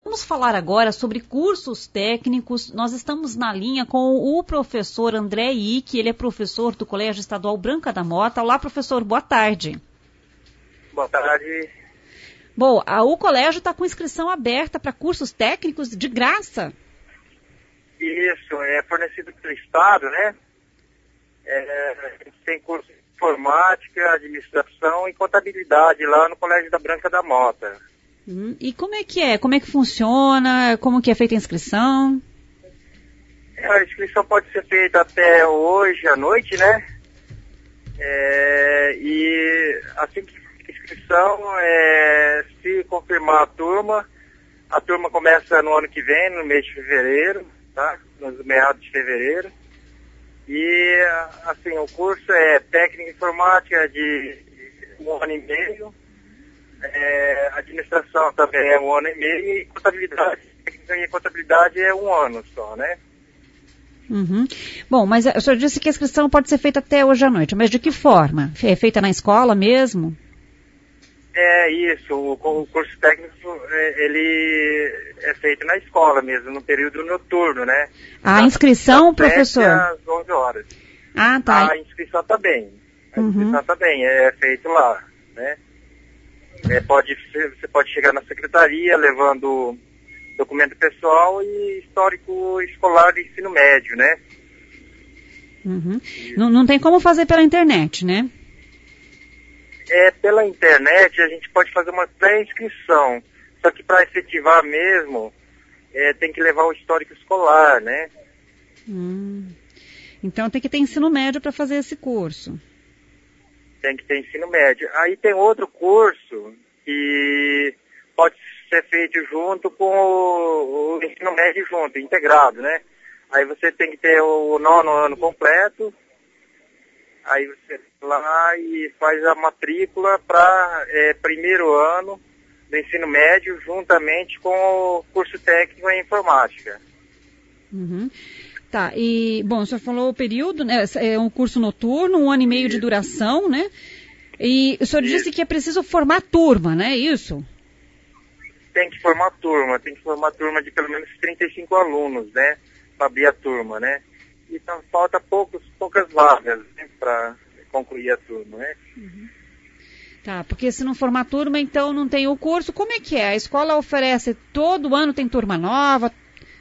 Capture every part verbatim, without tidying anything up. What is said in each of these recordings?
Vamos falar agora sobre cursos técnicos. Nós estamos na linha com o professor André Icke, ele é professor do Colégio Estadual Branca da Mota. Olá, professor, boa tarde. Boa tarde. Bom, a, o colégio está com inscrição aberta para cursos técnicos de graça. Isso, é fornecido pelo Estado, né? É, a gente tem curso de informática, administração e contabilidade lá no Colégio da Branca da Mota. Hum, e como é que é? Como é que funciona? Como que é feita a inscrição? É, a inscrição pode ser feita até hoje à noite, né? É, e assim que a inscrição, é, se confirmar a turma, a turma começa no ano que vem, no mês de fevereiro, tá? Nos meados de fevereiro. E, assim, o curso é técnica informática de um ano e meio, é, administração também é um ano e meio, e contabilidade, técnica e contabilidade é um ano só, né? Uhum. Bom, mas o senhor disse que a inscrição pode ser feita até hoje à noite, mas de que forma? É feita na escola mesmo? É isso, o, o curso técnico, ele é feito na escola mesmo, no período noturno, né? A inscrição, das professor? às onze horas. Ah, tá. A inscrição também. A Uhum. inscrição também é feito lá, né? É, pode, você pode chegar na secretaria levando documento pessoal e histórico escolar de ensino médio, né? Uhum. Não, não tem como fazer pela internet, né? É, pela internet a gente pode fazer uma pré-inscrição, só que para efetivar mesmo, é, tem que levar o histórico escolar, né? Hum. Então tem que ter ensino médio para fazer esse curso. Tem que ter ensino médio. Aí tem outro curso que pode ser feito junto com o, o ensino médio junto, integrado, né? Aí você tem que ter o nono ano completo. Aí você vai lá e faz a matrícula para é, primeiro ano do ensino médio, juntamente com o curso técnico em informática. Uhum. Tá, e, bom, o senhor falou o período, né? É um curso noturno, um ano e meio de duração, né? E o senhor disse que é preciso formar turma, né? Isso? Tem que formar turma, tem que formar turma de pelo menos trinta e cinco alunos, né? Para abrir a turma, né? Então falta poucos, poucas vagas, né, para concluir a turma, né? Uhum. Tá, porque se não formar turma, então não tem o curso. Como é que é? A escola oferece todo ano, tem turma nova?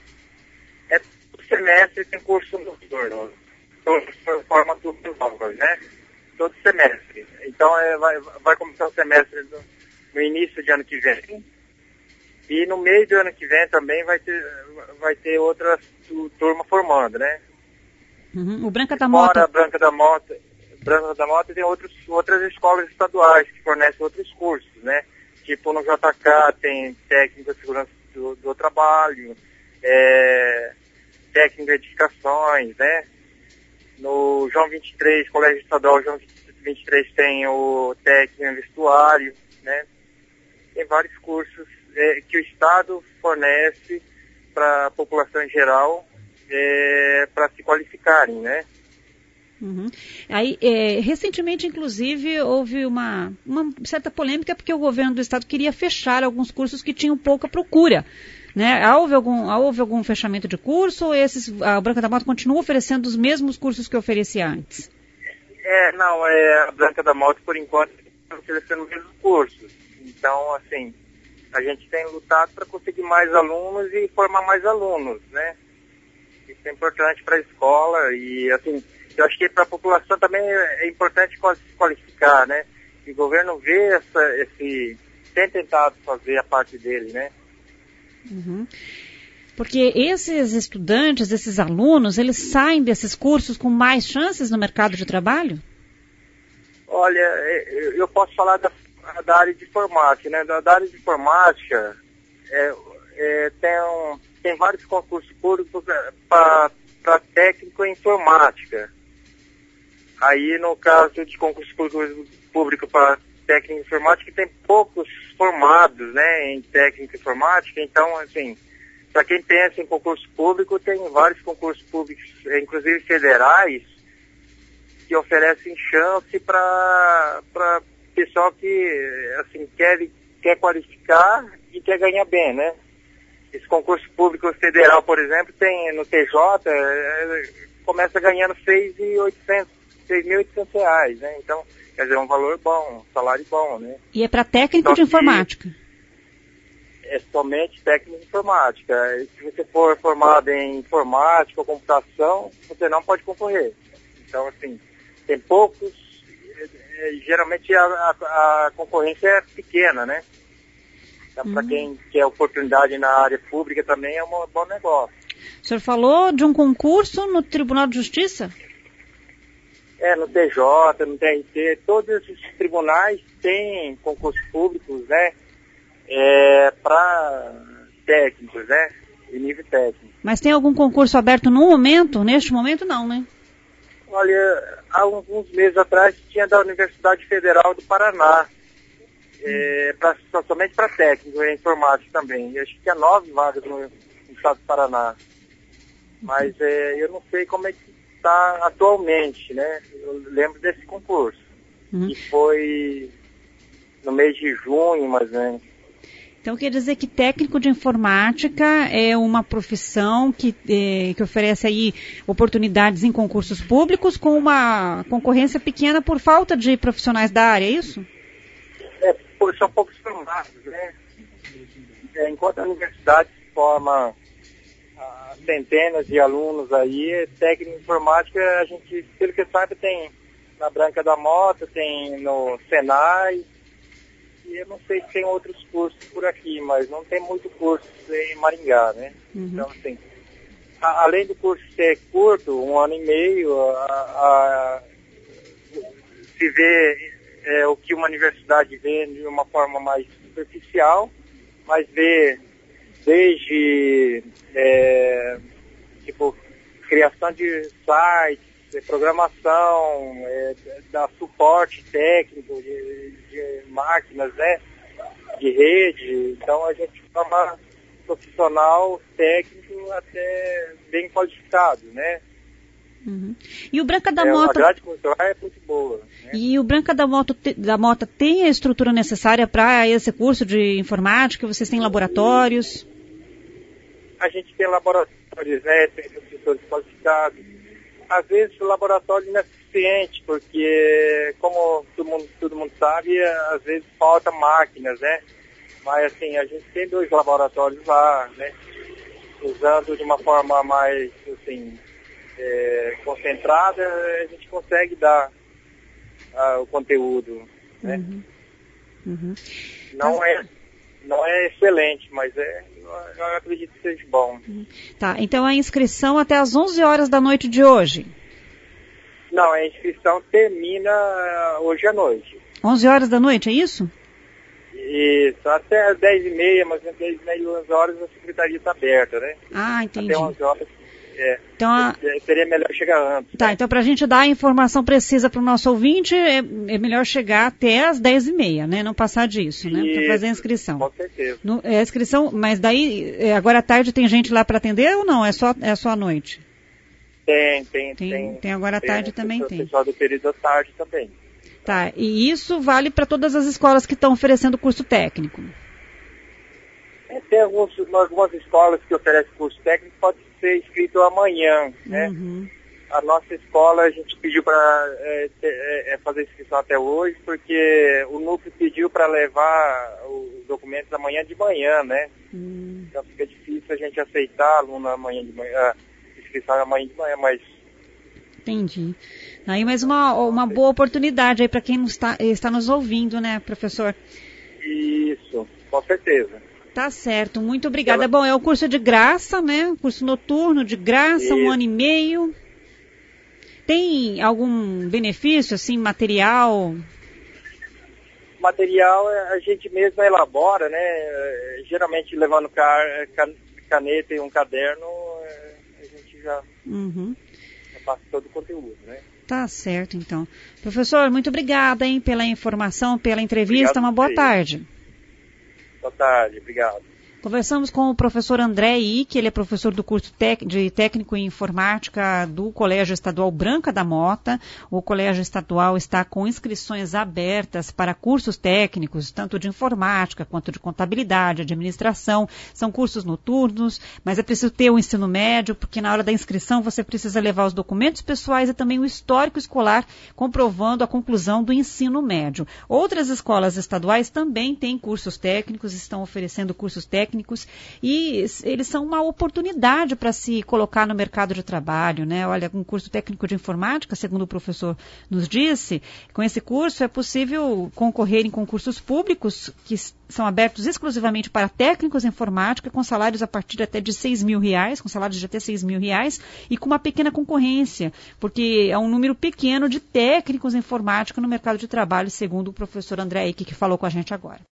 É, todo semestre tem curso noturno. Todo forma turma nova, né? Todo semestre. Então é, vai, vai começar o semestre no, no início de ano que vem. E no meio do ano que vem também vai ter, vai ter outra turma formando, né? Uhum. O Branca da Mota. Fora a Branca da Mota, Branca da Mota tem outros, outras escolas estaduais que fornecem outros cursos, né? Tipo no J K tem técnica de segurança do, do trabalho, é, técnica de edificações, né? No João vinte e três, Colégio Estadual João vinte e três tem o técnico em vestuário, né? Tem vários cursos é, que o Estado fornece para a população em geral, é, para se qualificarem, né? Uhum. Aí, é, recentemente, inclusive, houve uma, uma certa polêmica porque o governo do estado queria fechar alguns cursos que tinham pouca procura, né? Houve algum, houve algum fechamento de curso ou esses, a Branca da Mota continua oferecendo os mesmos cursos que oferecia antes? É, não, é, a Branca da Mota, por enquanto, está oferecendo os mesmos cursos. Então, assim, a gente tem lutado para conseguir mais alunos e formar mais alunos, né? Isso é importante para a escola e, assim, eu acho que para a população também é importante se qualificar, né? E o governo vê essa, esse, tem tentado fazer a parte dele, né? Uhum. Porque esses estudantes, esses alunos, eles saem desses cursos com mais chances no mercado de trabalho? Olha, eu posso falar da, da área de informática, né? Da, da área de informática, é, é, tem, um, tem vários concursos públicos para técnico em informática. Aí, no caso de concurso público para técnico em informática, tem poucos formados, né, em técnico em informática. Então, assim, para quem pensa em concurso público, tem vários concursos públicos, inclusive federais, que oferecem chance para pessoal que, assim, quer, quer qualificar e quer ganhar bem, né? esse concurso público federal, por exemplo, tem no T J, é, começa ganhando seis mil e oitocentos reais, né? Então, quer dizer, é um valor bom, um salário bom, né? E é para técnico de informática? É somente técnico de informática. Se você for formado em informática ou computação, você não pode concorrer. Então, assim, tem poucos, geralmente a, a, a concorrência é pequena, né? Então, uhum. Para quem quer oportunidade na área pública também é um bom negócio. O senhor falou de um concurso no Tribunal de Justiça? É, no T J, no T R T, todos esses tribunais têm concursos públicos, né? É, para técnicos, né? De nível técnico. Mas tem algum concurso aberto no momento? Neste momento não, né? Olha, há alguns meses atrás tinha da Universidade Federal do Paraná, é, pra, somente para técnico e informática também. Eu acho que tinha nove vagas no, no estado do Paraná. Mas é, eu não sei como é que está atualmente, né? Eu lembro desse concurso, uhum. que foi no mês de junho, mais ou menos. Então, quer dizer que técnico de informática é uma profissão que, é, que oferece aí oportunidades em concursos públicos com uma concorrência pequena por falta de profissionais da área, é isso? É, são poucos formados, né? É, enquanto a universidade forma ah, centenas de alunos aí, técnico de informática, a gente, pelo que sabe, tem na Branca da Mota, tem no Senai, e eu não sei se tem outros cursos por aqui, mas não tem muito curso em Maringá, né? Uhum. Então, assim, a, além do curso ser curto, um ano e meio, a, a, se vê é, o que uma universidade vê de uma forma mais superficial, mas vê desde, é, tipo, criação de sites, programação, é, da suporte técnico de, de máquinas, né, de rede. Então a gente forma profissional técnico até bem qualificado, né? Uhum. E o Branca da é, Mota... A grade cultural é muito boa. Né? E o Branca da Mota, da Mota tem a estrutura necessária para esse curso de informática? Vocês têm laboratórios? A gente tem laboratórios, né? Tem professores qualificados. Às vezes o laboratório não é suficiente, porque, como todo mundo, todo mundo sabe, às vezes falta máquinas, né? Mas, assim, a gente tem dois laboratórios lá, né? Usando de uma forma mais, assim, é, concentrada, a gente consegue dar uh, o conteúdo, né? Uhum. Uhum. Não é... Não é excelente, mas é, eu acredito que seja bom. Tá, então a inscrição até às onze horas da noite de hoje? Não, a inscrição termina hoje à noite. onze horas da noite, é isso? Isso, até às dez e meia, mas às dez e meia e onze horas a secretaria está aberta, né? Ah, entendi. Até onze horas. É, então, a... seria melhor chegar antes. Tá, né? Então para a gente dar a informação precisa para o nosso ouvinte, é, é melhor chegar até às dez e meia, né? Não passar disso, né? Para fazer a inscrição. Com certeza. No, é a inscrição, mas daí, é, agora à tarde tem gente lá para atender ou não? É só, é só à noite? Tem, tem, tem. Tem, tem agora à tarde tem, também tem. tem. O pessoal do período da tarde também. Tá, e isso vale para todas as escolas que estão oferecendo curso técnico? É, tem alguns, algumas escolas que oferecem curso técnico, pode ser inscrito amanhã, né? Uhum. A nossa escola, a gente pediu para é, é, fazer inscrição até hoje, porque o núcleo pediu para levar os documentos amanhã de manhã, né? Uhum. Então fica difícil a gente aceitar aluno amanhã de manhã, inscrição amanhã de manhã, mas... Entendi. Aí mais uma, uma boa oportunidade aí para quem está, está nos ouvindo, né, professor? Isso, com certeza. Tá certo, muito obrigada. Ela... Bom, é o curso de graça, né? Curso noturno de graça, Isso. um ano e meio. Tem algum benefício, assim, material? Material a gente mesmo elabora, né? Geralmente levando caneta e um caderno, a gente já, uhum. já passa todo o conteúdo, né? Tá certo, então. Professor, muito obrigada, hein, pela informação, pela entrevista. Obrigado, Uma boa sim. tarde. Boa tarde, obrigado. Conversamos com o professor André Icke, ele é professor do curso tec- de técnico em informática do Colégio Estadual Branca da Mota. O Colégio Estadual está com inscrições abertas para cursos técnicos, tanto de informática quanto de contabilidade, administração. São cursos noturnos, mas é preciso ter o ensino médio, porque na hora da inscrição você precisa levar os documentos pessoais e também o histórico escolar, comprovando a conclusão do ensino médio. Outras escolas estaduais também têm cursos técnicos, estão oferecendo cursos técnicos, e eles são uma oportunidade para se colocar no mercado de trabalho, né? Olha, um curso técnico de informática, segundo o professor nos disse, com esse curso é possível concorrer em concursos públicos que são abertos exclusivamente para técnicos em informática, com salários a partir até de seis mil reais, com salários de até seis mil reais, e com uma pequena concorrência, porque é um número pequeno de técnicos em informática no mercado de trabalho, segundo o professor André Icke, que falou com a gente agora.